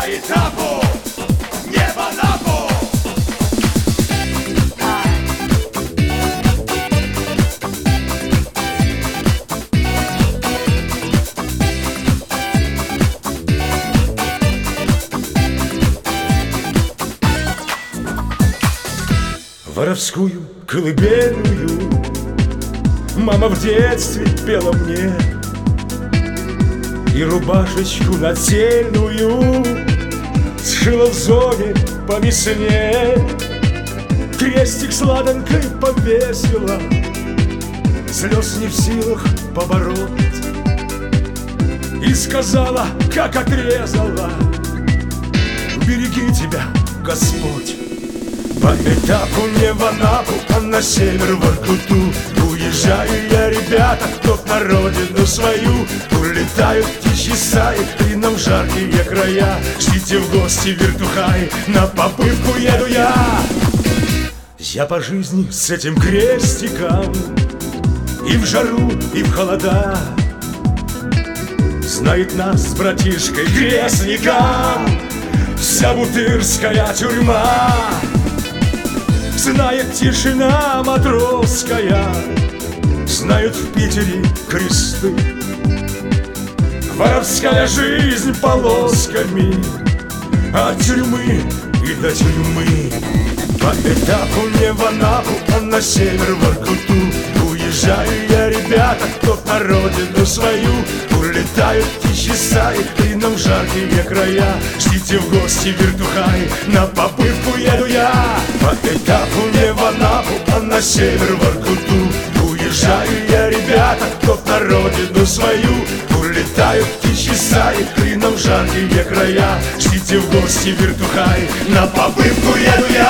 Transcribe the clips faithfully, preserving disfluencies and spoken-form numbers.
по этапу, не в Анапу. Воровскую колыбельную мама в детстве пела мне, и рубашечку нательную сшила в зоне по весне. Крестик с ладанкой повесила, слез не в силах побороть, и сказала, как отрезала: береги тебя, Господь. По этапу не в Анапу, а на север, в Воркуту. Уезжаю я, ребята, кто на родину свою. Улетают птичьи стаи, клином в жаркие края. Ждите в гости, вертухаи, на попытку еду я. Я по жизни с этим крестиком, и в жару, и в холода. Знает нас с братишкой крестником вся бутырская тюрьма. Знает тишина матросская, знают в Питере кресты. Воровская жизнь полосками от тюрьмы и до тюрьмы. По этапу не в Анапу, а на север, в Воркуту. Уезжаю я, ребята, кто на родину свою. Улетают птичьи стаи, клином в жаркие края. Ждите в гости, вертухаи, на попытку еду я. По этапу не в Анапу, а на север, в Воркуту. Уезжаю я, ребята, кто на родину свою. Улетают птичьи стаи, клином в жаркие края. Ждите в гости, вертухаи, на попытку еду я.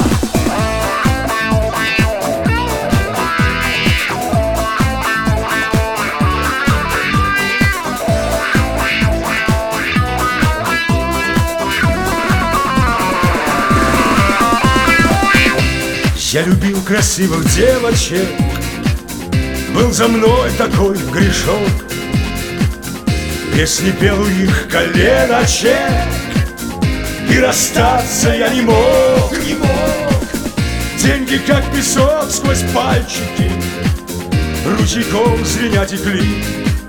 Я любил красивых девочек, был за мной такой грешок. Песни пел у их коленочек, и расстаться я не мог, не мог. Деньги как песок сквозь пальчики ручейком звеня текли.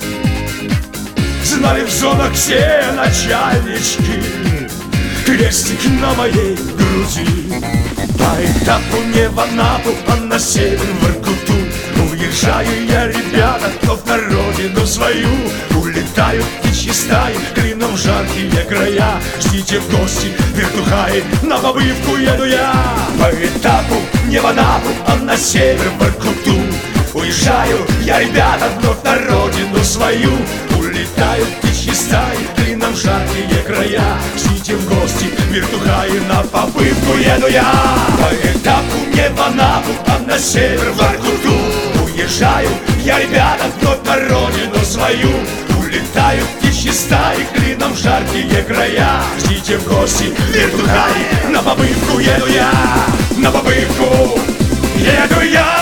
Знали в зонах все начальнички крестик на моей груди. По этапу не в Анапу, а на север, в Воркуту. Уезжаю я, ребята, кто на родину свою. Улетают птичьи стаи, клином в жаркие края. Ждите в гости, вертухаи, на побывку еду я. По этапу не в Анапу, а на север, в Воркуту. Уезжаю я, ребята, вновь на родину свою. Улетают птичьи стаи, клином в жаркие края. Ждите в гости, вертухаи, на попытку еду я. По этапу не в Анапу, а на север, в Воркуту. Уезжаю я, ребята, вновь на родину свою. Улетают птичьи стаи, клином в жаркие края. Ждите в гости, вертухаи, на попытку еду я. На попытку еду я.